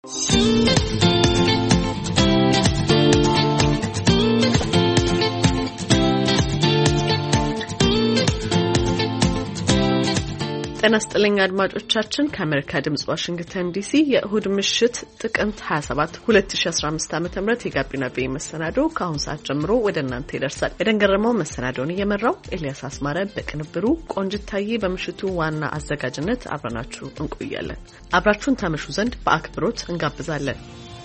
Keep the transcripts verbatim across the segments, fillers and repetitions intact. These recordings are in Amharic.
ጤና ይስጥልኝ አድማጮቻችን ከአሜሪካ ድምጽ ዋሽንግተን ዲሲ የእሁድ ምሽት ጥቅምት ሃያ ሰባት ሁለት ሺህ አስራ አምስት ዓመተ ምህረት የጋቢና ቤ መሰናዶ ከአሁን ሰዓት ጀምሮ ወደ እናንተ ይደርሳል። የደንገረመው መሰናዶውን እየመራው ኤልያስ አስማረ በቅንብሩ ቆንጅታዬ በምሽቱ ዋና አዘጋጅነት አብረናችሁ እንቆያለን። አብራችሁን ታመሹ ዘንድ በአክብሮት እንጋብዛለን።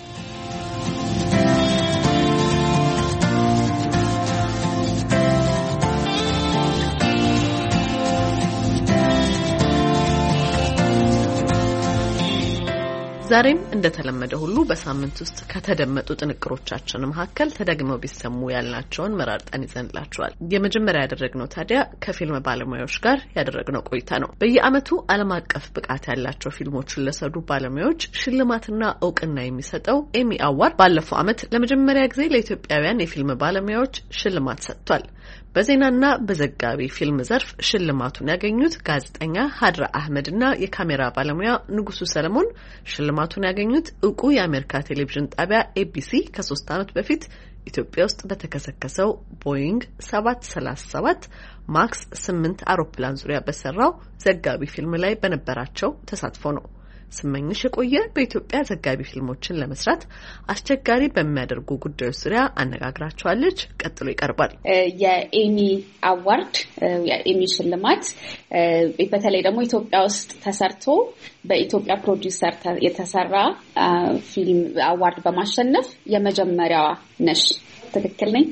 ዛሬም እንደተለመደ ሁሉ በሳምንት ውስጥ ከተደመጡ ጥንቅሮቻችን መካከል ተደግመው ቢሰሙ ያልናቸውን መራርጠን ይዘንላችኋል። የመጀመሪያ ያደረግነው ታዲያ ከፊልም ባለሙያዎች ጋር ያደረግነው ቆይታ ነው። በየዓመቱ ዓለም አቀፍ ብቃት ያላቸው ፊልሞችን ለሰሩ ባለሙያዎች ሽልማትና እውቅና የሚሰጠው ኤሚ አዋርድ ባለፈው ዓመት ለመጀመሪያ ጊዜ ለኢትዮጵያውያን የፊልም ባለሙያዎች ሽልማት ሰጥቷል። በዜናና በዘጋቢ ፊልም ዘርፍ ሽልማቱን ያገኙት ጋዜጠኛ ሀድራ አህመድና የካሜራ ባለሙያ ንጉሱ ሰለሞን ሽልማቱን ያገኙት እውቁ የአሜሪካ ቴሌቪዥን ጣቢያ ኤቢሲ ከሶስት ዓመት በፊት ኢትዮጵያ ውስጥ በተከሰከሰው ቦይንግ ሰባት ሰላሳ ሰባት ማክስ ስምንት አውሮፕላን ዙሪያ በሰራው ዘጋቢ ፊልም ላይ በነበራቸው ተሳትፎ ነው። ስመኝሽ የቆየ በኢትዮጵያ ዘጋቢ ፊልሞችን ለመስራት አስቸጋሪ በሚያደርጉ ጉዳዮች ዙሪያ አነጋግራቸዋለች። ቀጥሎ ይቀርባል። የኤሚ አዋርድ የኤሚ ሽልማት በተለይ ደግሞ ኢትዮጵያ ውስጥ ተሰርቶ በኢትዮጵያ ፕሮዲዩሰር የተሰራ ፊልም አዋርድ በማሸነፍ የመጀመሪያዋ ነሽ። ትክክል ነኝ?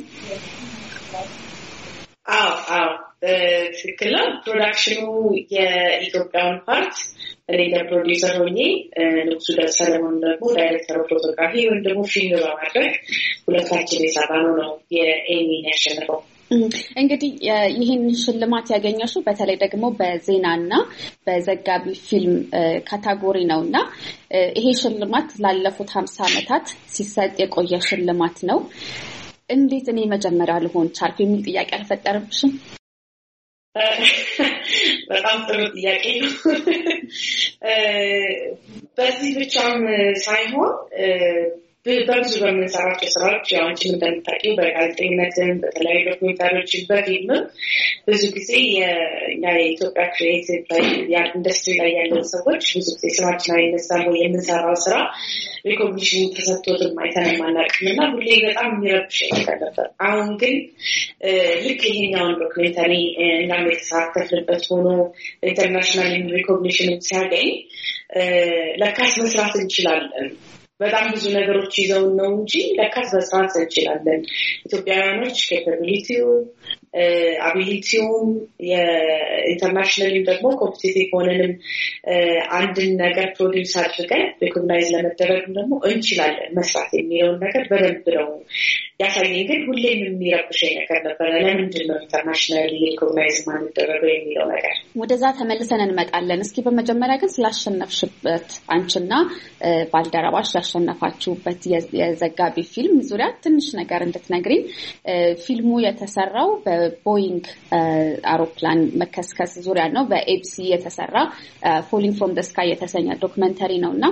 አዎ አዎ ትክክል ነው። ፕሮዳክሽኑ የኢትዮጵያን ፓርት እኔ ፕሮዲዩሰር ሆኜ ንጉሱ ሰለሞን ደግሞ ዳይሬክተር ፎቶግራፊ ወይም ደግሞ ፊልም በማድረግ ሁለታችን የሰራነው ነው የኤሚ ያሸነፈው። እንግዲህ ይህን ሽልማት ያገኘሽው በተለይ ደግሞ በዜናና በዘጋቢ ፊልም ካታጎሪ ነውና ይሄ ሽልማት ላለፉት ሀምሳ ዓመታት ሲሰጥ የቆየ ሽልማት ነው። እንዴት እኔ መጀመሪያ ልሆን ቻልኩ የሚል ጥያቄ አልፈጠረብሽም? በጣም ጥሩ ጥያቄ ነው። በዚህ ብቻም ሳይሆን በብዙ በምንሰራቸው ስራዎች ያው አንቺ እንደምታውቂው በጋዜጠኝነትም በተለያዩ ዶክመንታሪዎችን በፊልምም ብዙ ጊዜ የኢትዮጵያ ክሪኤቲቭ ላይ ኢንዱስትሪ ላይ ያለን ሰዎች ብዙ ጊዜ ስራችን አይነሳም ወይ የምንሰራው ስራ ሪኮግኒሽን ተሰጥቶትም አይተንም አናውቅም እና ሁሌ በጣም የሚረብሸኝ ነገር ነበር። አሁን ግን ልክ ይሄኛውን ዶክመንታሪ እናም የተሳተፍንበት ሆኖ ኢንተርናሽናል ሪኮግኒሽን ሲያገኝ ለካስ መስራት እንችላለን። በጣም ብዙ ነገሮች ይዘው ነው እንጂ ለካስ መስራት እንችላለን። ኢትዮጵያውያኖች ኬፓቢሊቲው አቢሊቲውም የኢንተርናሽናሊ ደግሞ ኮምፒቲቲቭ ሆነንም አንድን ነገር ፕሮዲውስ አድርገን ሪኮግናይዝ ለመደረግ ደግሞ እንችላለን መስራት የሚለውን ነገር በደንብ ነው ያሳየኝ። ግን ሁሌም የሚረብሸኝ ነገር ነበር፣ ለምንድን ነው ኢንተርናሽናሊ ሪኮግናይዝ ማንደረገው የሚለው ነገር። ወደዛ ተመልሰን እንመጣለን። እስኪ በመጀመሪያ ግን ስላሸነፍሽበት አንቺና ባልደረባሽ ያሸነፋችሁበት የዘጋቢ ፊልም ዙሪያ ትንሽ ነገር እንድትነግሪኝ። ፊልሙ የተሰራው በቦይንግ አውሮፕላን መከስከስ ዙሪያ ነው። በኤቢሲ የተሰራ ፎሊንግ ፍሮም ዘ ስካይ የተሰኘ ዶክመንተሪ ነውና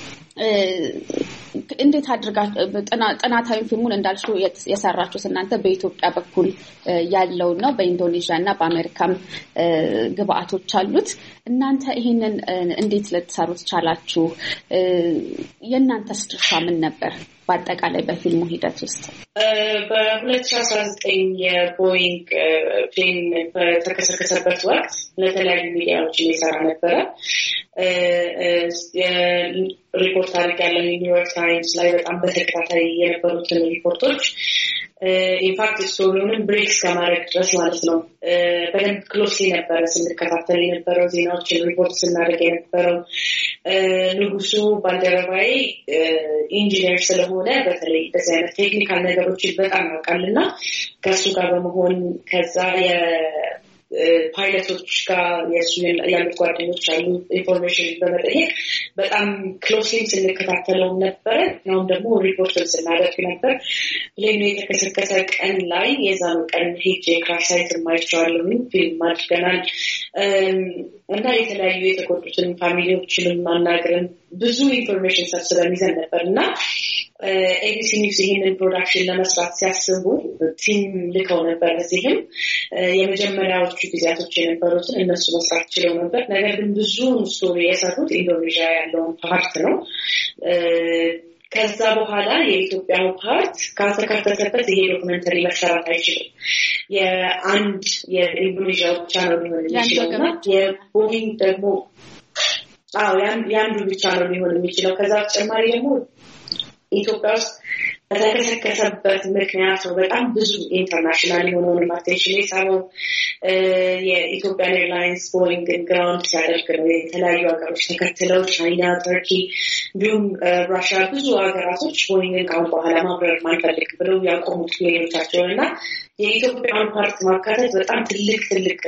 እንዴት አድርጋችሁ ጥናታዊ ፊልሙን እንዳልሽው የሰራችሁት እናንተ በኢትዮጵያ በኩል ያለው ነው። በኢንዶኔዥያና በአሜሪካም ግብአቶች አሉት። እናንተ ይሄንን እንዴት ልትሰሩት ቻላችሁ? የእናንተስ ድርሻ ምን ነበር በአጠቃላይ በፊልሙ ሂደት ውስጥ? በሁለት ሺህ አስራ ዘጠኝ የቦይንግ ፕሌን በተከሰከሰበት ወቅት ለተለያዩ ሚዲያዎች እየሰራ ነበረ። ሪፖርት አድርጋለሁ ኒውዮርክ ታይምስ ላይ በጣም በተከታታይ የነበሩትን ሪፖርቶች ኢንፋክት ስቶሪውን ብሬክስ ከማድረግ ድረስ ማለት ነው በደንብ ክሎስ የነበረ ስንከታተል የነበረው ዜናዎችን ሪፖርት ስናደርግ የነበረው ንጉሱ ባልደረባዬ ኢንጂነር ስለሆነ በተለይ በዚህ አይነት ቴክኒካል ነገሮችን በጣም ያውቃልና ከሱ ጋር በመሆን ከዛ የ ፓይለቶች ጋር የሱ ያሉት ጓደኞች አሉ ኢንፎርሜሽን በመጠየቅ በጣም ክሎዝሊ ስንከታተለው ነበር። ነው ደግሞ ሪፖርት ስናደርግ ነበር። ፕሌኑ የተከሰከሰ ቀን ላይ የዛኑ ቀን ሄጄ ክራሳይት ማይቻለሁ ፊልም አድርገናል እና የተለያዩ የተጎዱትን ፋሚሊዎችንም ማናገርን ብዙ ኢንፎርሜሽን ሰብስበን ይዘን ነበርና ኤቢሲ ኒውስ ይሄንን ፕሮዳክሽን ለመስራት ሲያስቡ ቲም ልከው ነበር። እዚህም የመጀመሪያዎቹ ጊዜያቶች የነበሩትን እነሱ መስራት ችለው ነበር። ነገር ግን ብዙ ስቶሪ የሰሩት ኢንዶኔዥያ ያለውን ፓርት ነው። ከዛ በኋላ የኢትዮጵያው ፓርት ካልተካተተበት ይሄ ዶክመንተሪ መሰራት አይችልም። የአንድ የኢንዶኔዥያ ብቻ ነው ሊሆን የሚችለው። የቦይንግ ደግሞ አዎ ያንዱ ብቻ ነው ሊሆን የሚችለው። ከዛ በተጨማሪ ደግሞ ኢትዮጵያ ውስጥ በተከሰከሰበት ምክንያት ነው በጣም ብዙ ኢንተርናሽናል የሆነውን አቴንሽን የሳበው። የኢትዮጵያ ኤርላይንስ ቦይንግ ግራውንድ ሲያደርግ ነው የተለያዩ ሀገሮች ተከትለው ቻይና፣ ተርኪ እንዲሁም ራሽያ ብዙ ሀገራቶች ቦይንግን ካሁን በኋላ ማብረር ማንፈልግ ብለው ያቆሙት ሌሎቻቸውን እና የኢትዮጵያን ፓርት ማካተት በጣም ትልቅ ትልቅ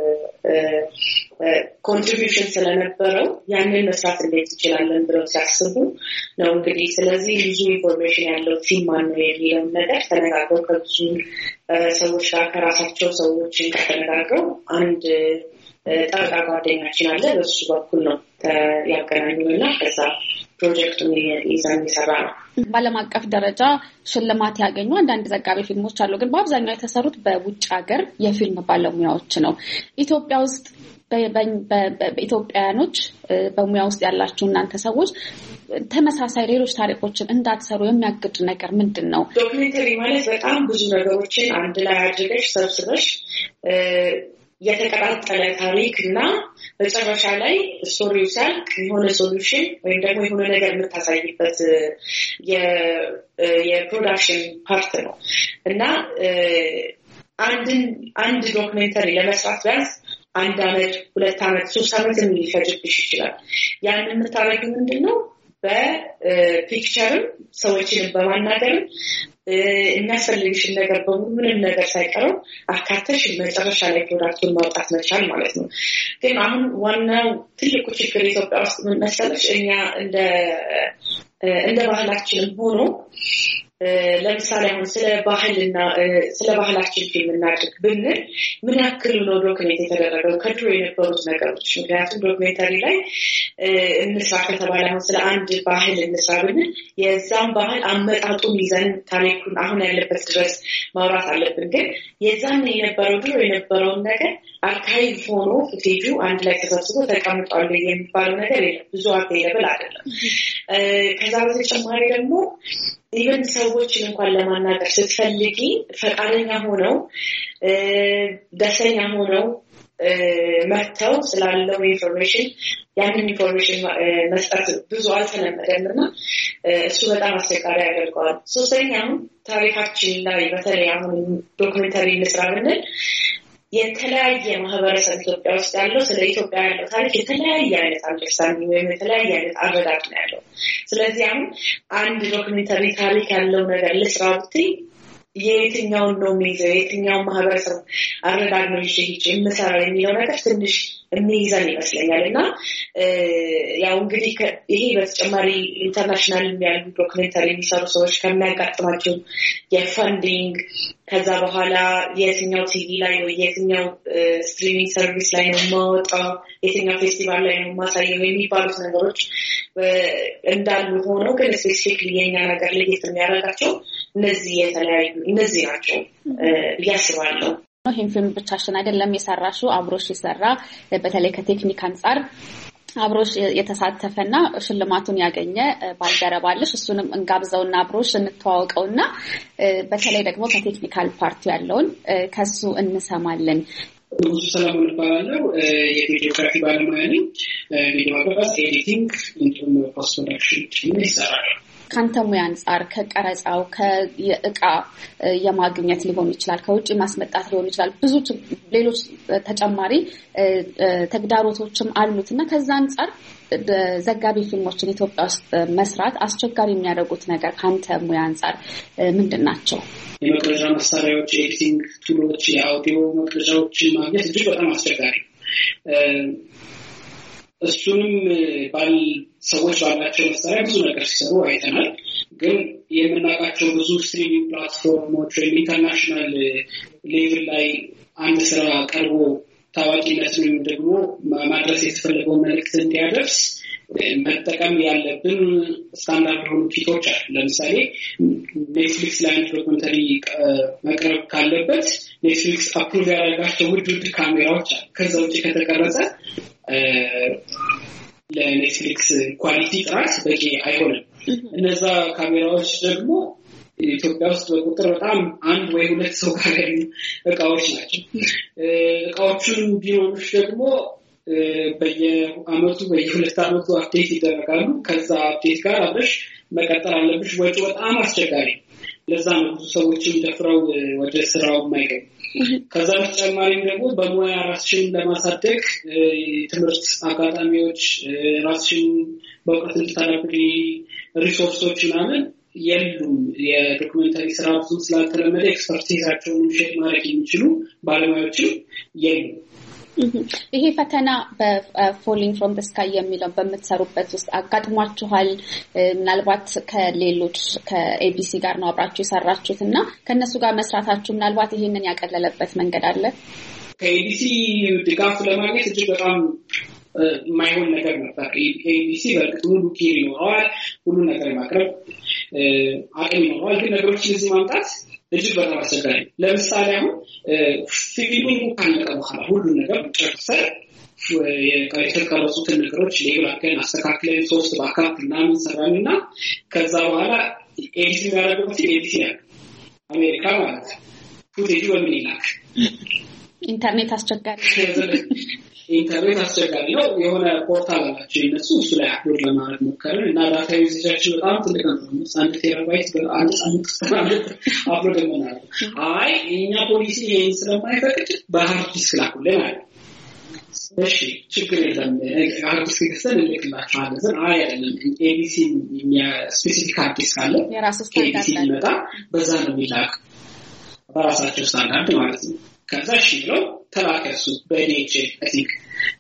ኮንትሪቢዩሽን ስለነበረው ያንን መስራት እንዴት እንችላለን ብለው ሲያስቡ ነው እንግዲህ ስለዚህ ብዙ ኢንፎርሜሽን ያለው ቲም ማነው የሚለውን ነገር ተነጋግረው ከብዙ ሰዎች ጋር ከራሳቸው ሰዎችን ከተነጋግረው አንድ ጠበቃ ጓደኛችን አለ። በሱ በኩል ነው ያገናኙና ከዛ ፕሮጀክቱን ይዘን ይሰራ ነው። በዓለም አቀፍ ደረጃ ሽልማት ያገኙ አንዳንድ ዘጋቢ ፊልሞች አሉ፣ ግን በአብዛኛው የተሰሩት በውጭ ሀገር የፊልም ባለሙያዎች ነው። ኢትዮጵያ ውስጥ በኢትዮጵያውያኖች በሙያ ውስጥ ያላችሁ እናንተ ሰዎች ተመሳሳይ ሌሎች ታሪኮችን እንዳትሰሩ የሚያግድ ነገር ምንድን ነው? ዶክመንተሪ ማለት በጣም ብዙ ነገሮችን አንድ ላይ አድርገሽ ሰብስበሽ የተቀጣጠለ ታሪክ እና በመጨረሻ ላይ ስቶሪው ሲያልቅ የሆነ ሶሉሽን ወይም ደግሞ የሆነ ነገር የምታሳይበት የፕሮዳክሽን ፓርት ነው እና አንድን አንድ ዶክመንተሪ ለመስራት ቢያንስ አንድ አመት፣ ሁለት አመት፣ ሶስት አመት ሊፈጅብሽ ይችላል። ያን የምታደርጊው ምንድን ነው? በፒክቸርም ሰዎችን በማናገርም የሚያስፈልግሽን ነገር በሙሉ ምንም ነገር ሳይቀረው አካተሽ መጨረሻ ላይ ፕሮዳክቱን ማውጣት መቻል ማለት ነው። ግን አሁን ዋናው ትልቁ ችግር ኢትዮጵያ ውስጥ ምን መሰለሽ፣ እኛ እንደ እንደ ባህላችንም ሆኖ ለምሳሌ አሁን ስለ ባህልና ስለ ባህላችን ፊልም እናድርግ ብንል ምን ያክል ነው ዶክመንት የተደረገው ከድሮ የነበሩት ነገሮች? ምክንያቱም ዶክመንተሪ ላይ እንስራ ከተባለ አሁን ስለ አንድ ባህል እንስራ ብንል የዛን ባህል አመጣጡን ይዘን ታሪኩን አሁን ያለበት ድረስ ማውራት አለብን። ግን የዛን የነበረው ድሮ የነበረውን ነገር አርካይቭ ሆኖ ፉቴጁ አንድ ላይ ተሰብስቦ ተቀምጧል የሚባለው ነገር የለም። ብዙ አቬይለብል አይደለም። ከዛ በተጨማሪ ደግሞ ኢቨን ሰዎችን እንኳን ለማናገር ስትፈልጊ ፈቃደኛ ሆነው ደስተኛ ሆነው መተው ስላለው ኢንፎርሜሽን ያንን ኢንፎርሜሽን መስጠት ብዙ አልተለመደምና እሱ በጣም አስቸጋሪ ያደርገዋል። ሶስተኛው ታሪካችን ላይ በተለይ አሁን ዶክመንተሪ እንስራ ብንል የተለያየ ማህበረሰብ ኢትዮጵያ ውስጥ ያለው ስለ ኢትዮጵያ ያለው ታሪክ የተለያየ አይነት አንደርስታንዲንግ ወይም የተለያየ አይነት አረዳድ ነው ያለው። ስለዚህ አሁን አንድ ዶክመንተሪ ታሪክ ያለው ነገር ልስራ ብትይ የትኛውን ነው የሚይዘው የትኛው ማህበረሰብ አረዳድ ነው ይችላል የምሰራው የሚለው ነገር ትንሽ የሚይዘን ይመስለኛል። እና ያው እንግዲህ ይሄ በተጨማሪ ኢንተርናሽናል ያሉ ዶክመንተሪ የሚሰሩ ሰዎች ከሚያጋጥማቸው የፈንዲንግ ከዛ በኋላ የትኛው ቲቪ ላይ ወይ የትኛው ስትሪሚንግ ሰርቪስ ላይ ነው የማወጣው የትኛው ፌስቲቫል ላይ ነው የማሳየው የሚባሉት ነገሮች እንዳሉ ሆነው ግን ስፔሲፊክሊ የኛ ነገር ለየት የሚያደርጋቸው እነዚህ የተለያዩ እነዚህ ናቸው ያስባለሁ። ይሄን ፊልም ብቻሽን አይደለም የሰራሽው፣ አብሮሽ የሰራ በተለይ ከቴክኒክ አንፃር አብሮሽ የተሳተፈና ሽልማቱን ያገኘ ባልደረባለሽ እሱንም እንጋብዘውና አብሮሽ እንተዋወቀውና በተለይ ደግሞ ከቴክኒካል ፓርቲ ያለውን ከሱ እንሰማለን። ብዙ ሰላም ይባላል። የቪዲዮግራፊ ባለሙያ ነኝ። ቪዲዮግራፊ ኤዲቲንግ እንዲሁም ፖስት ፕሮዳክሽን ይሰራል። ካንተ ሙያ አንፃር ከቀረጻው ከየእቃ የማግኘት ሊሆን ይችላል፣ ከውጪ ማስመጣት ሊሆን ይችላል፣ ብዙ ሌሎች ተጨማሪ ተግዳሮቶችም አሉትና ከዛ አንፃር ዘጋቢ ፊልሞችን ኢትዮጵያ ውስጥ መስራት አስቸጋሪ የሚያደርጉት ነገር ካንተ ሙያ አንፃር ምንድን ናቸው? የመቅረጫ መሳሪያዎች፣ ኤዲቲንግ ቱሎች፣ የአውዲዮ መቅረጫዎችን ማግኘት እጅግ በጣም አስቸጋሪ እሱንም ባል ሰዎች ባላቸው መሳሪያ ብዙ ነገር ሲሰሩ አይተናል። ግን የምናውቃቸው ብዙ ስትሪሚንግ ፕላትፎርሞች ወይም ኢንተርናሽናል ሌቭል ላይ አንድ ስራ ቀርቦ ታዋቂነትን ወይም ደግሞ ማድረስ የተፈለገውን መልዕክት እንዲያደርስ መጠቀም ያለብን ስታንዳርድ የሆኑ ፊቶች አሉ። ለምሳሌ ኔትፍሊክስ ላይ አንድ ዶክመንተሪ መቅረብ ካለበት ኔትፍሊክስ አፕሩቭ ያደረጋቸው ውድ ውድ ካሜራዎች አሉ። ከዛ ውጭ ከተቀረጸ ለኔትፍሊክስ ኳሊቲ ጥራት በቂ አይሆንም። እነዛ ካሜራዎች ደግሞ ኢትዮጵያ ውስጥ በቁጥር በጣም አንድ ወይ ሁለት ሰው ጋር ያሉ እቃዎች ናቸው። እቃዎቹን ቢሆኑሽ ደግሞ በየአመቱ በየሁለት አመቱ አፕዴት ይደረጋሉ። ከዛ አፕዴት ጋር አብረሽ መቀጠል አለብሽ። ወጪ በጣም አስቸጋሪ። ለዛ ነው ብዙ ሰዎችም ደፍረው ወደ ስራው የማይገቡ። ከዛ በተጨማሪም ደግሞ በሙያ ራስሽን ለማሳደግ ትምህርት አጋጣሚዎች፣ ራስሽን በእውቀት እንድታዳብሪ ሪሶርሶች ምናምን የሉም። የዶክመንተሪ ስራ ብዙ ስላልተለመደ ኤክስፐርቲዛቸውን ሼር ማድረግ የሚችሉ ባለሙያዎችም የሉም። ይሄ ፈተና በፎሊንግ ፍሮም ዘ ስካይ የሚለው በምትሰሩበት ውስጥ አጋጥሟችኋል? ምናልባት ከሌሎች ከኤቢሲ ጋር ነው አብራችሁ የሰራችሁት እና ከነሱ ጋር መስራታችሁ ምናልባት ይሄንን ያቀለለበት መንገድ አለ? ከኤቢሲ ድጋፍ ለማግኘት እጅግ በጣም የማይሆን ነገር ነበር። ኤቢሲ በእርግጥ ሙሉ ኬር ይኖረዋል፣ ሁሉ ነገር ማቅረብ አቅም ይኖረዋል። ግን ነገሮችን እዚህ ማምጣት እጅግ በጣም አስቸጋሪ። ለምሳሌ አሁን ፊልሙን ካለቀ በኋላ ሁሉን ነገር ጨርሰን የተቀረጹትን ነገሮች ሌብል አድርገን አስተካክለን ሶስት ባካፕ ምናምን ሰራንና ከዛ በኋላ ኤዲት የሚያደርጉት ኤዲት ያለ አሜሪካ ማለት ነው። ፉቴጁ በምን ይላክ? ኢንተርኔት አስቸጋሪ ኢንተርኔት አስቸጋሪ ነው። የሆነ ፖርታል አላቸው እነሱ፣ እሱ ላይ አፕሎድ ለማድረግ ሞከርን እና ዳታ ዩዜጃችን በጣም ትልቅ ነው። አንድ ቴራባይት በአንድ ሳምንት ውስጥ አፕሎድ እናደርግ። አይ የኛ ፖሊሲ ይሄን ስለማይፈቅድ በሃርድ ዲስክ ላኩልን አለ። እሺ ችግር የለም ሃርድ ዲስክ ገዝተን እንልክላችኋለን። ግን አይ አይደለም ኤቢሲ ስፔሲፊክ ሃርድ ዲስክ አለ የራሱ ስታንዳርድ ይመጣ፣ በዛ ነው የሚላክ በራሳቸው ስታንዳርድ ማለት ነው። ከዛ እሺ ብለው ተላከ። እሱ በዲኤችኤል አይ ቲንክ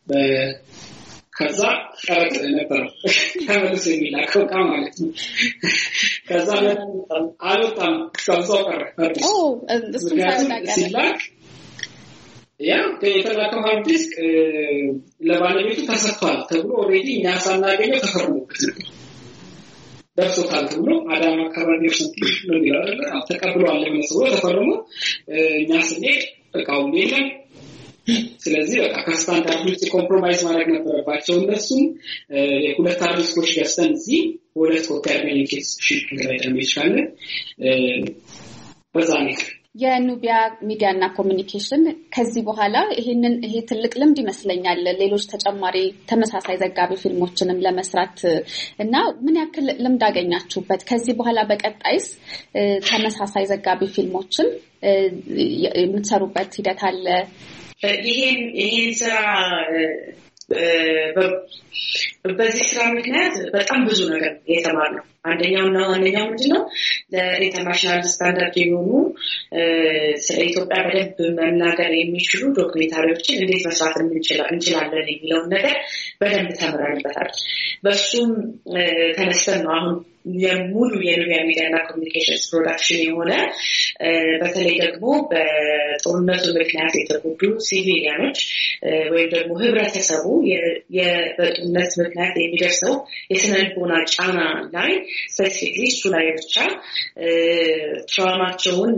ከዛ ቀረጥ ነበር ተመልሶ የሚላከው ዕቃ ማለት ነው። ከዛ አልወጣም ከዛው ቀረ። ኦ እሱ ሲላክ ያ የተላከው ሃርድ ዲስክ ለባለቤቱ ተሰጥቷል ተብሎ ኦልሬዲ እኛ ሳናገኘው ተፈርሞበት ነበር። ደርሶታል ተብሎ አዳማ አካባቢ ነው ይላል ተቀብሏል ለምሳሌ ተፈርሞ እኛ ስንሄድ እቃው የለም። ስለዚህ በቃ ከስታንዳርድ ውጭ ኮምፕሮማይዝ ማድረግ ነበረባቸው እነሱም። የሁለት አርቲስቶች ገዝተን እዚህ ሁለት ኮፒ አድርገን ኬስ ሺፕ ላይ ደሜጅ ካለ በዛ ነው። የኑቢያ ሚዲያ እና ኮሚኒኬሽን ከዚህ በኋላ ይሄንን ይሄ ትልቅ ልምድ ይመስለኛል ሌሎች ተጨማሪ ተመሳሳይ ዘጋቢ ፊልሞችንም ለመስራት እና ምን ያክል ልምድ አገኛችሁበት? ከዚህ በኋላ በቀጣይስ ተመሳሳይ ዘጋቢ ፊልሞችን የምትሰሩበት ሂደት አለ? ይሄን ይሄን ስራ በዚህ ስራ ምክንያት በጣም ብዙ ነገር የተማርነው አንደኛውና ዋነኛው ምንድነው ለኢንተርናሽናል ስታንዳርድ የሆኑ ስለ ኢትዮጵያ በደንብ መናገር የሚችሉ ዶክመንታሪዎችን እንዴት መስራት እንችላለን የሚለውን ነገር በደንብ ተምረንበታል። በሱም ተነስተን ነው አሁን የሙሉ የኑቢያ ሚዲያ እና ኮሚኒኬሽንስ ፕሮዳክሽን የሆነ በተለይ ደግሞ በጦርነቱ ምክንያት የተጎዱ ሲቪሊያኖች ወይም ደግሞ ህብረተሰቡ የበጦርነት ምክንያት የሚደርሰው የስነ ልቦና ጫና ላይ ስፔሲፊክሊ እሱ ላይ ብቻ ትራውማቸውን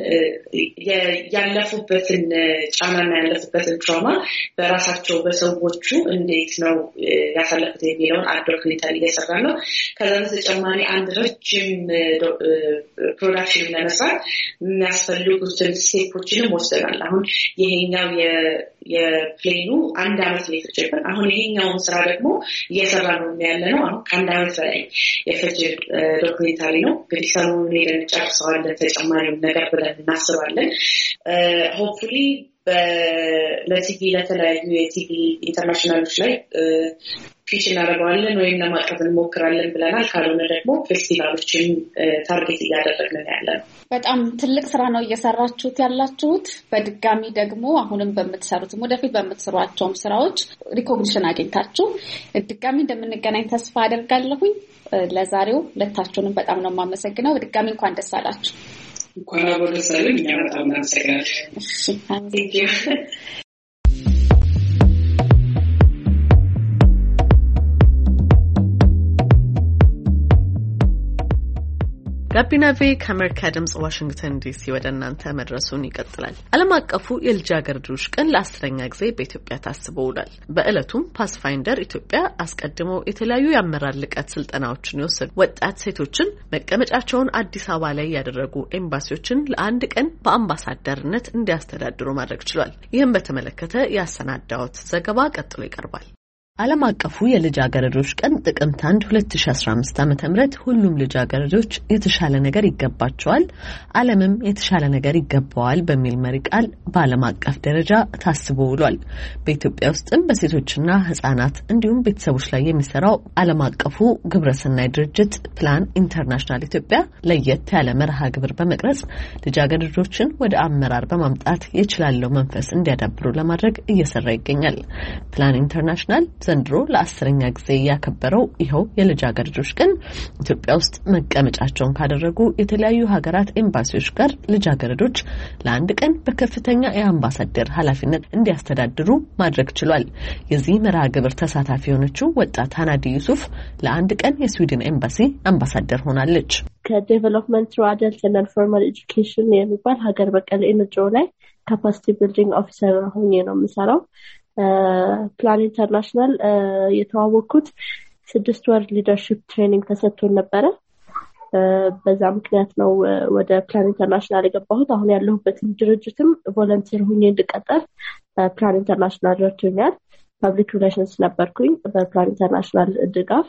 ያለፉበትን ጫናና ያለፉበትን ትራውማ በራሳቸው በሰዎቹ እንዴት ነው ያሳለፉት የሚለውን ዶክመንታሪ እየሰራ ነው። ከዛ በተጨማሪ አንድ ረጅም ፕሮዳክሽን ለመስራት የሚያስፈልጉትን ስቴፖችንም ወስደናል። አሁን ይሄኛው የፕሌኑ አንድ አመት ነው የፈጀብን። አሁን ይሄኛውን ስራ ደግሞ እየሰራ ነው ያለ ነው። አሁን ከአንድ አመት በላይ የፈጀ ዶክመንታሪ ነው። እንግዲህ ሰሞኑን ሄደን ጨርሰዋለን ተጨማሪም ነገር ብለን እናስባለን። ሆፕፉሊ በለቲቪ ለተለያዩ የቲቪ ኢንተርናሽናሎች ላይ ፒች እናደርገዋለን ወይም ለማቅረብ እንሞክራለን ብለናል። ካልሆነ ደግሞ ፌስቲቫሎችን ታርጌት እያደረግን ያለን። በጣም ትልቅ ስራ ነው እየሰራችሁት ያላችሁት። በድጋሚ ደግሞ አሁንም በምትሰሩትም ወደፊት በምትሰሯቸውም ስራዎች ሪኮግኒሽን አግኝታችሁ ድጋሚ እንደምንገናኝ ተስፋ አደርጋለሁኝ። ለዛሬው ሁለታችሁንም በጣም ነው የማመሰግነው። በድጋሚ እንኳን ደስ አላችሁ። እንኳን አብሮ ደስ አለን። እኛ በጣም እናመሰግናለን። እሺ ታንኪዩ። ጋቢና ቬ ከአሜሪካ ድምጽ ዋሽንግተን ዲሲ ወደ እናንተ መድረሱን ይቀጥላል። ዓለም አቀፉ የልጃገረዶች ቀን ለአስረኛ ጊዜ በኢትዮጵያ ታስቦ ውሏል። በእለቱም ፓስፋይንደር ኢትዮጵያ አስቀድሞ የተለያዩ የአመራር ልቀት ስልጠናዎችን የወሰዱ ወጣት ሴቶችን መቀመጫቸውን አዲስ አበባ ላይ ያደረጉ ኤምባሲዎችን ለአንድ ቀን በአምባሳደርነት እንዲያስተዳድሩ ማድረግ ችሏል። ይህም በተመለከተ ያሰናዳውት ዘገባ ቀጥሎ ይቀርባል። ዓለም አቀፉ የልጃገረዶች ቀን ጥቅምት አንድ ሁለት ሺህ አስራ አምስት ዓመተ ምህረት ሁሉም ልጃገረዶች የተሻለ ነገር ይገባቸዋል፣ ዓለምም የተሻለ ነገር ይገባዋል በሚል መሪ ቃል በዓለም አቀፍ ደረጃ ታስቦ ውሏል። በኢትዮጵያ ውስጥም በሴቶችና ህጻናት እንዲሁም ቤተሰቦች ላይ የሚሰራው ዓለም አቀፉ ግብረሰናይ ድርጅት ፕላን ኢንተርናሽናል ኢትዮጵያ ለየት ያለ መርሃ ግብር በመቅረጽ ልጃገረዶችን ወደ አመራር በማምጣት የችላለው መንፈስ እንዲያዳብሩ ለማድረግ እየሰራ ይገኛል። ፕላን ኢንተርናሽናል ዘንድሮ ለአስረኛ ጊዜ ያከበረው ይኸው የልጃገረዶች ቀን ኢትዮጵያ ውስጥ መቀመጫቸውን ካደረጉ የተለያዩ ሀገራት ኤምባሲዎች ጋር ልጃገረዶች ለአንድ ቀን በከፍተኛ የአምባሳደር ኃላፊነት እንዲያስተዳድሩ ማድረግ ችሏል። የዚህ መርሃ ግብር ተሳታፊ የሆነችው ወጣት ሃናዲ ዩሱፍ ለአንድ ቀን የስዊድን ኤምባሲ አምባሳደር ሆናለች። ከዴቨሎፕመንት ሩ አደልት እና ፎርማል ኤጁኬሽን የሚባል ሀገር በቀል ኤንጂኦ ላይ ካፓሲቲ ቢልዲንግ ኦፊሰር ሆኜ ነው የምሰራው። ፕላን ኢንተርናሽናል የተዋወቅኩት ስድስት ወር ሊደርሺፕ ትሬኒንግ ተሰጥቶን ነበረ። በዛ ምክንያት ነው ወደ ፕላን ኢንተርናሽናል የገባሁት። አሁን ያለሁበትን ድርጅትም ቮለንቲር ሆኜ እንድቀጠር ፕላን ኢንተርናሽናል ረድቶኛል። ፐብሊክ ሪሌሽንስ ነበርኩኝ በፕላን ኢንተርናሽናል ድጋፍ።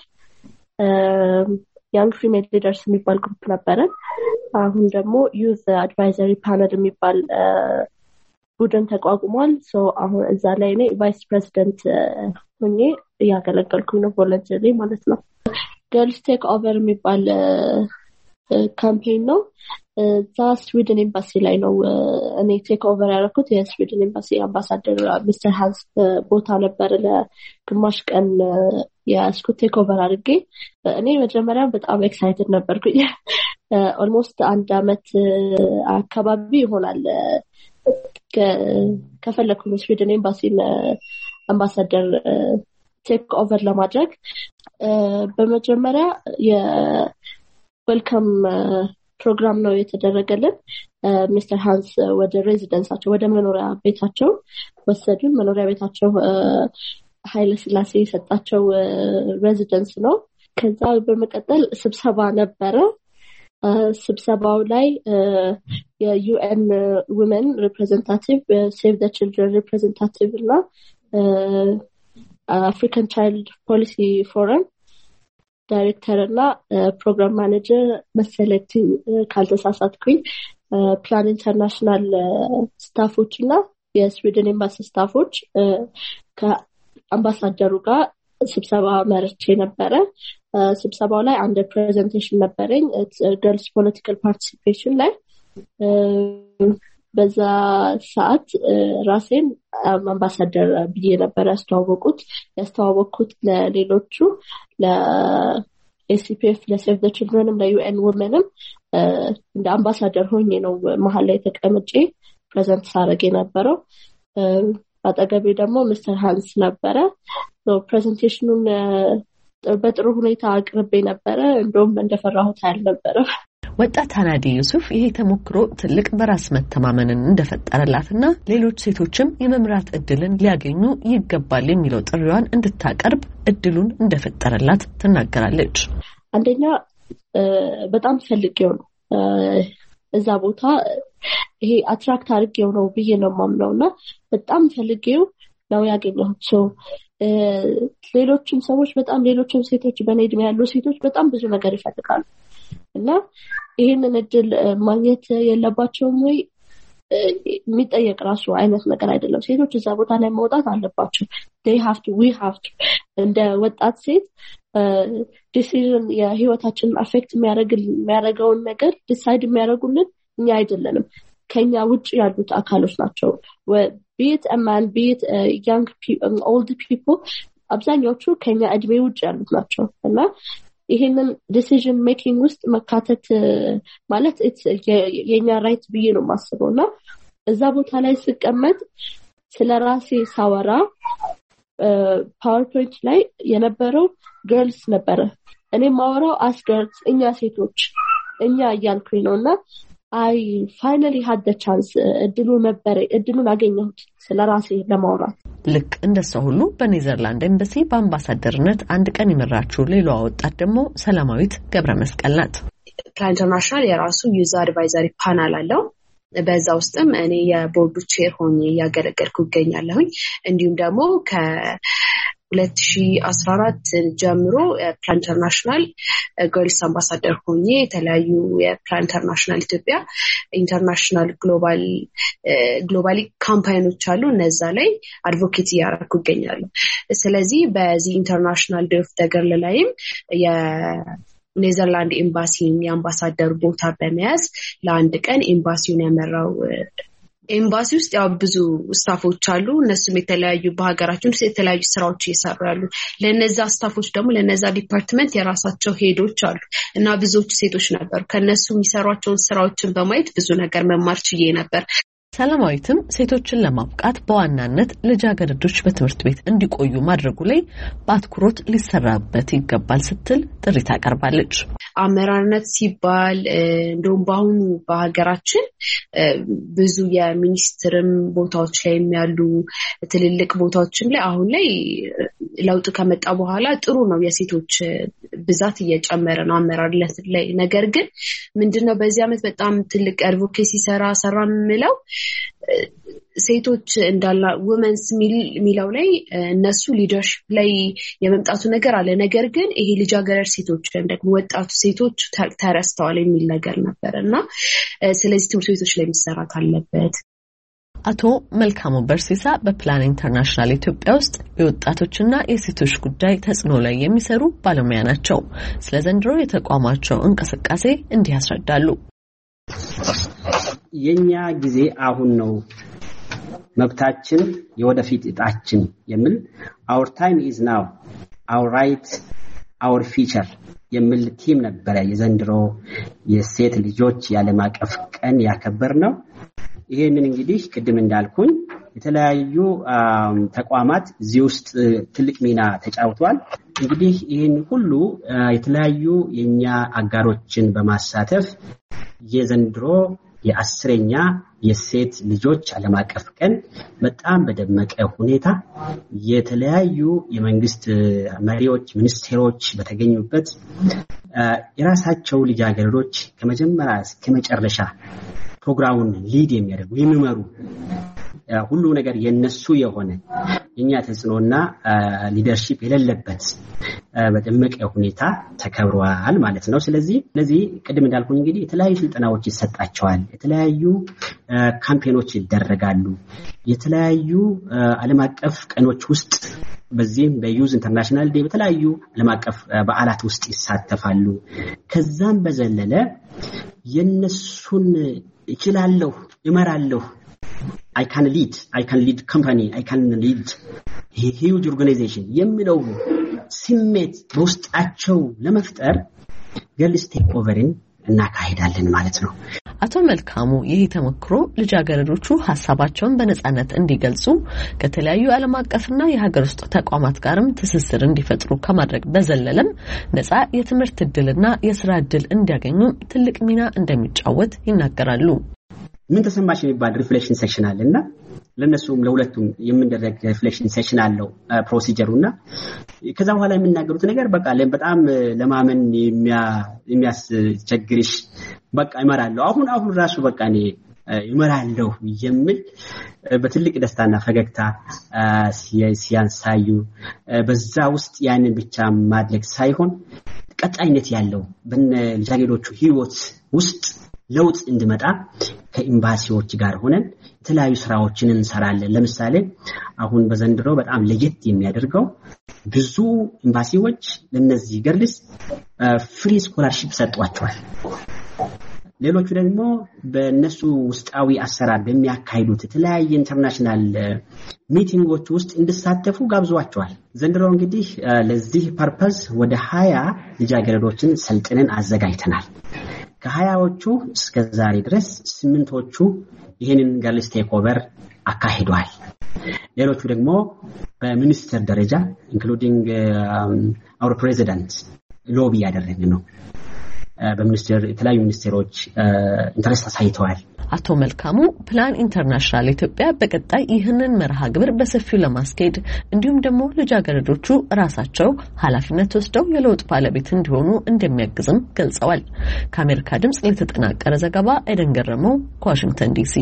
ያንግ ፊሜል ሊደርስ የሚባል ግሩፕ ነበረን። አሁን ደግሞ ዩዝ አድቫይዘሪ ፓነል የሚባል ቡድን ተቋቁሟል። ሶ አሁን እዛ ላይ እኔ ቫይስ ፕሬዚደንት ሆኜ እያገለገልኩኝ ነው ቮለንተሪ ማለት ነው። ገርልስ ቴክ ኦቨር የሚባል ካምፔን ነው። እዛ ስዊድን ኤምባሲ ላይ ነው እኔ ቴክ ኦቨር ያደረኩት። የስዊድን ኤምባሲ አምባሳደር ሚስተር ሃንስ ቦታ ነበር ለግማሽ ቀን የስኩት ቴክ ኦቨር አድርጌ። እኔ መጀመሪያ በጣም ኤክሳይትድ ነበርኩኝ። ኦልሞስት አንድ አመት አካባቢ ይሆናል ከፈለኩኝ ስዊድን ኤምባሲን አምባሳደር ቴክ ኦቨር ለማድረግ። በመጀመሪያ የዌልካም ፕሮግራም ነው የተደረገልን። ሚስተር ሃንስ ወደ ሬዚደንሳቸው ወደ መኖሪያ ቤታቸው ወሰዱን። መኖሪያ ቤታቸው ኃይለ ሥላሴ የሰጣቸው ሬዚደንስ ነው። ከዛ በመቀጠል ስብሰባ ነበረ። ስብሰባው ላይ የዩኤን ውመን ሪፕሬዘንታቲቭ፣ ሴቭ ዘ ችልድረን ሪፕሬዘንታቲቭ እና አፍሪካን ቻይልድ ፖሊሲ ፎረም ዳይሬክተር እና ፕሮግራም ማኔጀር መሰለኝ ካልተሳሳትኩኝ ፕላን ኢንተርናሽናል ስታፎች እና የስዊድን ኤምባሲ ስታፎች ከአምባሳደሩ ጋር ስብሰባ መርቼ ነበረ። ስብሰባው ላይ አንድ ፕሬዘንቴሽን ነበረኝ ገርልስ ፖለቲካል ፓርቲሲፔሽን ላይ። በዛ ሰዓት ራሴን አምባሳደር ብዬ ነበር ያስተዋወቁት ያስተዋወቅኩት ለሌሎቹ ለኤሲፒኤፍ፣ ለሴቭ ዘ ችልድረንም ለዩኤን ውመንም እንደ አምባሳደር ሆኜ ነው መሀል ላይ ተቀምጬ ፕሬዘንት ሳረግ የነበረው። አጠገቤ ደግሞ ሚስተር ሃንስ ነበረ። ፕሬዘንቴሽኑን በጥሩ ሁኔታ አቅርቤ ነበረ። እንደውም እንደፈራሁት አልነበረም። ወጣት ሃናዲ ዩሱፍ ይሄ ተሞክሮ ትልቅ በራስ መተማመንን እንደፈጠረላትና ሌሎች ሴቶችም የመምራት እድልን ሊያገኙ ይገባል የሚለው ጥሪዋን እንድታቀርብ እድሉን እንደፈጠረላት ትናገራለች። አንደኛ በጣም ፈልጌው ነው እዛ ቦታ ይሄ አትራክት አድርጌው ነው ብዬ ነው የማምነውና በጣም ፈልጌው ነው ያገኘሁት። ሶ ሌሎችም ሰዎች በጣም ሌሎችም ሴቶች በኔ እድሜ ያሉ ሴቶች በጣም ብዙ ነገር ይፈልጋሉ እና ይሄንን እድል ማግኘት የለባቸውም ወይ? የሚጠየቅ ራሱ አይነት ነገር አይደለም ሴቶች እዛ ቦታ ላይ መውጣት አለባቸው they have to we have to እንደ ወጣት ሴት ዲሲዥን የህይወታችንን አፌክት የሚያደርገውን ነገር ዲሳይድ የሚያደርጉልን እኛ አይደለንም ከኛ ውጭ ያሉት አካሎች ናቸው be it a man be it a young people old people አብዛኞቹ ከኛ እድሜ ውጭ ያሉት ናቸው እና ይሄንን ዲሲዥን ሜኪንግ ውስጥ መካተት ማለት የኛ ራይት ብዬ ነው ማስበውና እዛ ቦታ ላይ ስቀመጥ ስለራሴ ሳወራ ፓወርፖይንት ላይ የነበረው girls ነበረ እኔ ማወራው as girls እኛ ሴቶች እኛ ያልኩኝ ነውና I finally had the chance እድሉ ነበር እድሉን አገኘሁት ስለራሴ ለማውራት ልክ እንደሰው ሁሉ በኔዘርላንድ ኤምባሲ በአምባሳደርነት አንድ ቀን ይመራችሁ ሌላዋ ወጣት ደግሞ ሰላማዊት ገብረ መስቀል ናት ፕላን ኢንተርናሽናል የራሱ ዩዘር አድቫይዘሪ ፓናል አለው በዛ ውስጥም እኔ የቦርዱ ቼር ሆኜ ያገለገልኩ እገኛለሁኝ እንዲሁም ደግሞ ከ ሁለት ሺህ አስራ አራት ጀምሮ ፕላን ኢንተርናሽናል ገርልስ አምባሳደር ሆኜ የተለያዩ የፕላን ኢንተርናሽናል ኢትዮጵያ ኢንተርናሽናል ግሎባል ግሎባሊ ካምፓኒዎች አሉ እነዛ ላይ አድቮኬት ያደርኩ እገኛለሁ ስለዚህ በዚህ ኢንተርናሽናል ዴይ ኦፍ ዘ ገርል ላይም የኔዘርላንድ ኤምባሲ የአምባሳደር ቦታ በመያዝ ለአንድ ቀን ኤምባሲውን ያመራው ኤምባሲ ውስጥ ያው ብዙ ስታፎች አሉ እነሱም የተለያዩ በሀገራችን ውስጥ የተለያዩ ስራዎች እየሰራሉ ለነዛ ስታፎች ደግሞ ለነዛ ዲፓርትመንት የራሳቸው ሄዶች አሉ እና ብዙዎች ሴቶች ነበሩ ከነሱ የሚሰሯቸውን ስራዎችን በማየት ብዙ ነገር መማር ችዬ ነበር ሰላማዊትም ሴቶችን ለማብቃት በዋናነት ልጃገረዶች በትምህርት ቤት እንዲቆዩ ማድረጉ ላይ በአትኩሮት ሊሰራበት ይገባል ስትል ጥሪ ታቀርባለች አመራርነት ሲባል እንደውም በአሁኑ በሀገራችን ብዙ የሚኒስትርም ቦታዎች ላይ ያሉ ትልልቅ ቦታዎችም ላይ አሁን ላይ ለውጥ ከመጣ በኋላ ጥሩ ነው የሴቶች ብዛት እየጨመረ ነው አመራርነት ላይ ነገር ግን ምንድነው በዚህ አመት በጣም ትልቅ አድቮኬሲ ሰራ ሰራን ምለው ሴቶች እንዳላ women's ሚለው ላይ እነሱ ሊደርሺፕ ላይ የመምጣቱ ነገር አለ ነገር ግን ይሄ ልጃገረድ ሴቶች ደግሞ ወጣቱ ሴቶች ተረስተዋል የሚል ነገር ነበርና ስለዚህ ትምህርት ቤቶች ላይ መሰራት አለበት አቶ መልካሙ በርሲሳ በፕላን ኢንተርናሽናል ኢትዮጵያ ውስጥ የወጣቶችና የሴቶች ጉዳይ ተጽዕኖ ላይ የሚሰሩ ባለሙያ ናቸው ስለ ዘንድሮ የተቋማቸው እንቅስቃሴ እንዲህ ያስረዳሉ የኛ ጊዜ አሁን ነው መብታችን የወደፊት እጣችን የሚል our time is now our right our future የሚል ቲም ነበር የዘንድሮ የሴት ልጆች የዓለም አቀፍ ቀን ያከበርነው ይሄንን እንግዲህ ቅድም እንዳልኩኝ የተለያዩ ተቋማት እዚህ ውስጥ ትልቅ ሚና ተጫውተዋል እንግዲህ ይሄን ሁሉ የተለያዩ የኛ አጋሮችን በማሳተፍ የዘንድሮ የአስረኛ የሴት ልጆች ዓለም አቀፍ ቀን በጣም በደመቀ ሁኔታ የተለያዩ የመንግስት መሪዎች ሚኒስትሮች በተገኙበት የራሳቸው ልጃገረዶች ከመጀመሪያ እስከ መጨረሻ ፕሮግራሙን ሊድ የሚያደርጉ የሚመሩ ሁሉ ነገር የነሱ የሆነ የኛ ተጽዕኖና ሊደርሺፕ የሌለበት በደመቀ ሁኔታ ተከብሯል ማለት ነው ስለዚህ ስለዚህ ቅድም እንዳልኩኝ እንግዲህ የተለያዩ ስልጠናዎች ይሰጣቸዋል የተለያዩ ካምፔኖች ይደረጋሉ የተለያዩ ዓለም አቀፍ ቀኖች ውስጥ በዚህም በዩዝ ኢንተርናሽናል ዴይ በተለያዩ ዓለም አቀፍ በዓላት ውስጥ ይሳተፋሉ ከዛም በዘለለ የነሱን ይችላልው ይመራልው I can lead I can lead company I can lead a huge organization የሚለው ስሜት በውስጣቸው ለመፍጠር girls take overን እናካሂዳለን ማለት ነው አቶ መልካሙ ይህ ተመክሮ ልጃገረዶቹ ሐሳባቸውን በነጻነት እንዲገልጹ ከተለያዩ ዓለም አቀፍና የሀገር ውስጥ ተቋማት ጋርም ትስስር እንዲፈጥሩ ከማድረግ በዘለለም ነጻ የትምህርት ዕድልና የሥራ ዕድል እንዲያገኙ ትልቅ ሚና እንደሚጫወት ይናገራሉ ምን ተሰማሽ የሚባል ሪፍሌክሽን ሴክሽን አለና ለነሱም ለሁለቱም የምንደረግ ሪፍሌክሽን ሴክሽን አለው ፕሮሲጀሩና ከዛ በኋላ የምናገሩት ነገር በቃ በጣም ለማመን የሚያስቸግርሽ በቃ ይመራለው አሁን አሁን ራሱ በቃ እኔ ይመራለው የሚል በትልቅ ደስታና ፈገግታ ሲያንሳዩ በዛ ውስጥ ያንን ብቻ ማድረግ ሳይሆን ቀጣይነት ያለው በነ ልጃገረዶቹ ህይወት ውስጥ ለውጥ እንዲመጣ ከኤምባሲዎች ጋር ሆነን የተለያዩ ስራዎችን እንሰራለን። ለምሳሌ አሁን በዘንድሮ በጣም ለየት የሚያደርገው ብዙ ኤምባሲዎች ለነዚህ ገርልስ ፍሪ ስኮላርሺፕ ሰጥቷቸዋል። ሌሎቹ ደግሞ በእነሱ ውስጣዊ አሰራር በሚያካሂዱት የተለያየ ኢንተርናሽናል ሚቲንጎች ውስጥ እንዲሳተፉ ጋብዟቸዋል። ዘንድሮ እንግዲህ ለዚህ ፐርፐዝ ወደ ሀያ ልጃገረዶችን ሰልጥነን አዘጋጅተናል። ከሀያዎቹ እስከ ዛሬ ድረስ ስምንቶቹ ይህንን ገርልስ ቴክ ኦቨር አካሂደዋል። ሌሎቹ ደግሞ በሚኒስትር ደረጃ ኢንክሉዲንግ አወር ፕሬዚዳንት ሎቢ ያደረግን ነው። በሚኒስትር የተለያዩ ሚኒስትሮች ኢንተረስት አሳይተዋል። አቶ መልካሙ ፕላን ኢንተርናሽናል ኢትዮጵያ በቀጣይ ይህንን መርሃ ግብር በሰፊው ለማስኬድ እንዲሁም ደግሞ ልጃገረዶቹ ራሳቸው ኃላፊነት ወስደው የለውጥ ባለቤት እንዲሆኑ እንደሚያግዝም ገልጸዋል። ከአሜሪካ ድምጽ ለተጠናቀረ ዘገባ ኤደን ገረመው ከዋሽንግተን ዲሲ።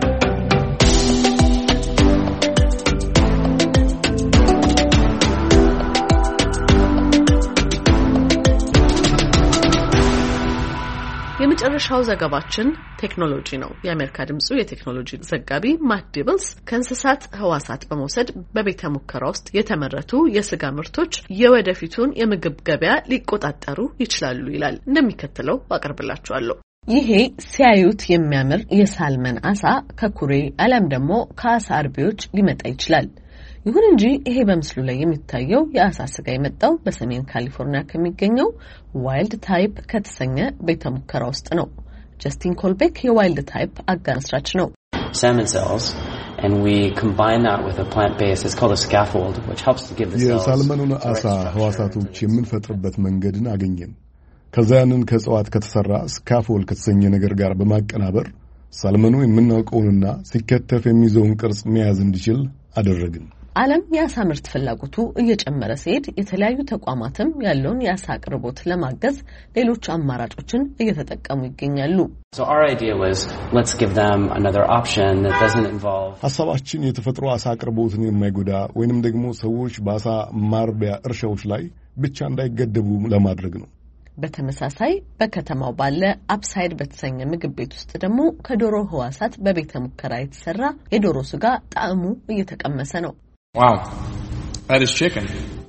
የመጨረሻው ዘገባችን ቴክኖሎጂ ነው። የአሜሪካ ድምጹ የቴክኖሎጂ ዘጋቢ ማት ዲብልስ ከእንስሳት ህዋሳት በመውሰድ በቤተ ሙከራ ውስጥ የተመረቱ የስጋ ምርቶች የወደፊቱን የምግብ ገበያ ሊቆጣጠሩ ይችላሉ ይላል። እንደሚከተለው አቀርብላችኋለሁ። ይሄ ሲያዩት የሚያምር የሳልመን አሳ ከኩሬ አለም ደግሞ ከአሳ አርቢዎች ሊመጣ ይችላል። ይሁን እንጂ ይሄ በምስሉ ላይ የሚታየው የአሳ ስጋ የመጣው በሰሜን ካሊፎርኒያ ከሚገኘው ዋይልድ ታይፕ ከተሰኘ ቤተ ሙከራ ውስጥ ነው። ጀስቲን ኮልቤክ የዋይልድ ታይፕ አጋር መስራች ነው። salmon cells and we combine that with a plant base. It's called a scaffold which helps to give the cells የሳልመኑን አሳ ህዋሳቶች የምንፈጥርበት መንገድን አገኘን። ከዛያንን ከጽዋት ከተሰራ ስካፎልድ ከተሰኘ ነገር ጋር በማቀናበር ሳልመኑ የምናውቀውንና ሲከተፍ የሚይዘውን ቅርጽ መያዝ እንዲችል አደረግን። ዓለም የአሳ ምርት ፍላጎቱ እየጨመረ ሲሄድ የተለያዩ ተቋማትም ያለውን የአሳ አቅርቦት ለማገዝ ሌሎች አማራጮችን እየተጠቀሙ ይገኛሉ። So our idea was let's give them another option that doesn't involve ሐሳባችን የተፈጥሮ አሳ አቅርቦትን የማይጎዳ ወይንም ደግሞ ሰዎች በአሳ ማርቢያ እርሻዎች ላይ ብቻ እንዳይገደቡ ለማድረግ ነው። በተመሳሳይ በከተማው ባለ አፕሳይድ በተሰኘ ምግብ ቤት ውስጥ ደግሞ ከዶሮ ህዋሳት በቤተ ሙከራ የተሰራ የዶሮ ስጋ ጣዕሙ እየተቀመሰ ነው። Wow. That is chicken.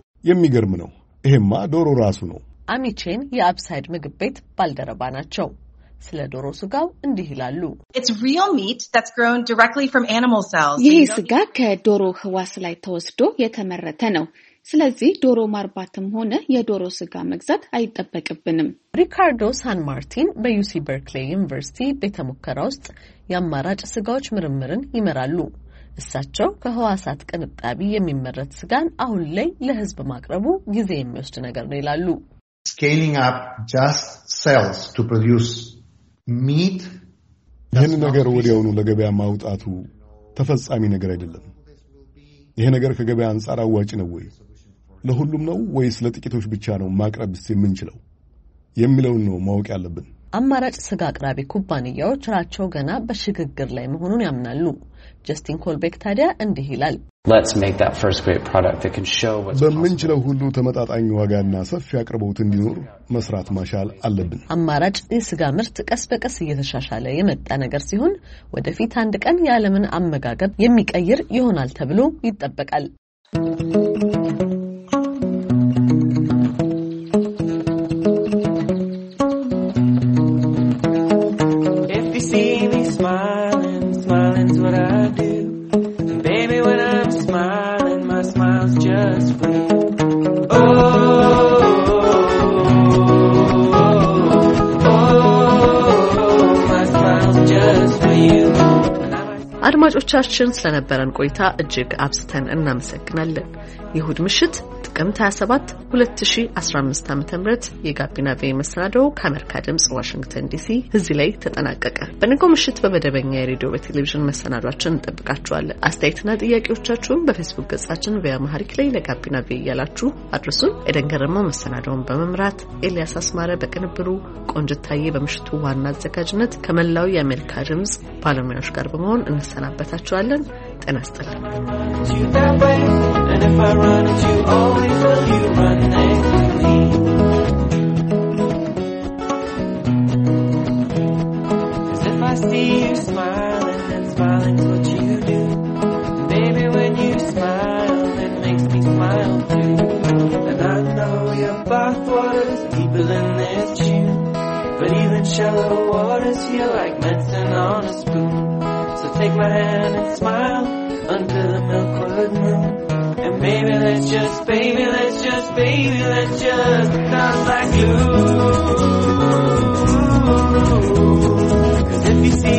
የሚገርም ነው። ይሄማ ዶሮ ራሱ ነው። አሚቼን የአፕሳይድ ምግብ ቤት ባልደረባ ናቸው። ስለ ዶሮ ስጋው እንዲህ ይላሉ። It's real meat that's grown directly from animal cells. ይሄ ስጋ ከዶሮ ህዋስ ላይ ተወስዶ የተመረተ ነው። ስለዚህ ዶሮ ማርባትም ሆነ የዶሮ ስጋ መግዛት አይጠበቅብንም። ሪካርዶ ሳን ማርቲን በዩሲ በርክሌይ ዩኒቨርሲቲ ቤተ ሙከራ ውስጥ የአማራጭ ስጋዎች ምርምርን ይመራሉ። እሳቸው ከህዋሳት ቅንጣቢ የሚመረት ስጋን አሁን ላይ ለህዝብ ማቅረቡ ጊዜ የሚወስድ ነገር ነው ይላሉ። Scaling up just cells to produce meat ይህን ነገር ወዲያውኑ ለገበያ ማውጣቱ ተፈጻሚ ነገር አይደለም። ይሄ ነገር ከገበያ አንጻር አዋጭ ነው ወይ? ለሁሉም ነው ወይስ ለጥቂቶች ብቻ ነው ማቅረብስ የምንችለው የሚለውን ነው ማወቅ ያለብን። አማራጭ ስጋ አቅራቢ ኩባንያዎች ራቸው ገና በሽግግር ላይ መሆኑን ያምናሉ። ጀስቲን ኮልቤክ ታዲያ እንዲህ ይላል። Let's make that first great product that can show what's possible. በምንችለው ሁሉ ተመጣጣኝ ዋጋና ሰፊ አቅርቦት እንዲኖር መስራት ማሻል አለብን። አማራጭ የስጋ ምርት ቀስ በቀስ እየተሻሻለ የመጣ ነገር ሲሆን ወደፊት አንድ ቀን የዓለምን አመጋገብ የሚቀይር ይሆናል ተብሎ ይጠበቃል። አድማጮቻችን ስለነበረን ቆይታ እጅግ አብዝተን እናመሰግናለን። ይሁድ ምሽት ጥቅምት ሃያ ሰባት ሁለት ሺህ አስራ አምስት ዓመተ ምህረት የጋቢና ቬ መሰናዶ ከአሜሪካ ድምጽ ዋሽንግተን ዲሲ እዚህ ላይ ተጠናቀቀ። በነገው ምሽት በመደበኛ የሬዲዮ በቴሌቪዥን መሰናዷችን እንጠብቃችኋለን። አስተያየትና ጥያቄዎቻችሁን በፌስቡክ ገጻችን ቪያ ማህሪክ ላይ ለጋቢና ቬ እያላችሁ አድርሱን። ኤደን ገረመው መሰናዶውን በመምራት ኤልያስ አስማረ በቅንብሩ ቆንጅታዬ በምሽቱ ዋና አዘጋጅነት ከመላው የአሜሪካ ድምጽ ባለሙያዎች ጋር በመሆን እንሰናበታችኋለን። ጤና ይስጥልኝ። I see you deeper than this tune. But even shallow waters feel like medicine on a spoon. So take my hand and smile under the milkwood moon. And maybe let's just, baby, let's just, baby, let's just become like glue. Cause if you see